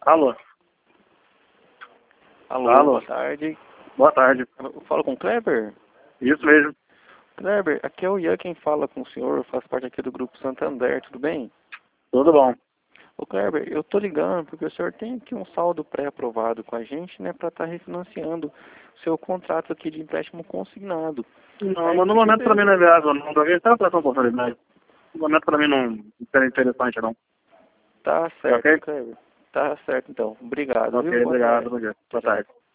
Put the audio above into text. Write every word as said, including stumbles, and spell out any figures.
Alô? Alô, Alô? boa tarde. Boa tarde. Eu falo com o Kleber? Isso mesmo. Kleber, aqui é o Ian quem fala com o senhor, eu faço parte aqui do Grupo Santander, tudo bem? Tudo bom. Ô Kleber, eu tô ligando porque o senhor tem aqui um saldo pré-aprovado com a gente, né, para estar refinanciando o seu contrato aqui de empréstimo consignado. Não, Aí mas no queria momento pra ver- mim não é viável, não. Pra mim está uma pressão oportunidade. No momento pra mim não não é interessante, não. Tá Tá certo, ok? Kleber. Tá certo então. Obrigado, Ok, viu? Boa obrigado. tarde. Bom dia. Tchau, Boa tchau. tarde.